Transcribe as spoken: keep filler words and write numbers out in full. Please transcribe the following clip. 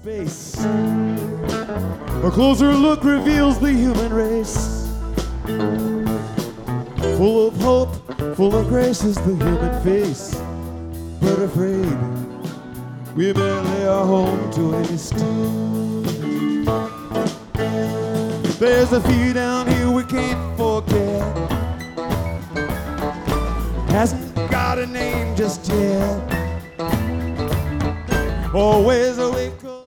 face. A closer look reveals the human race. Full of hope, full of grace is the human face. But afraid, we barely are home to waste. There's a few down here we can't forget. Hasn't got a name just yet. Always awake